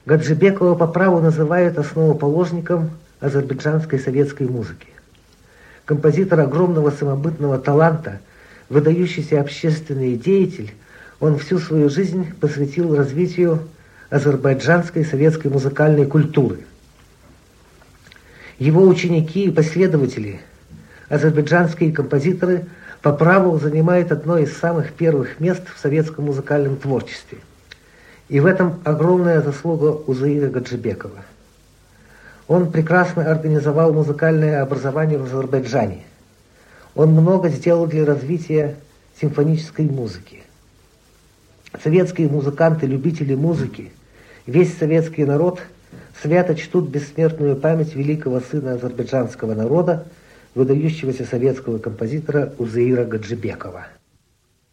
Гаджибекова по праву называют основоположником азербайджанской советской музыки. Композитор огромного самобытного таланта, выдающийся общественный деятель, он всю свою жизнь посвятил развитию азербайджанской советской музыкальной культуры. Его ученики и последователи, азербайджанские композиторы, по праву занимают одно из самых первых мест в советском музыкальном творчестве. И в этом огромная заслуга Узаира Гаджибекова. Он прекрасно организовал музыкальное образование в Азербайджане. Он много сделал для развития симфонической музыки. Советские музыканты, любители музыки, весь советский народ свято чтут бессмертную память великого сына азербайджанского народа, выдающегося советского композитора Узаира Гаджибекова.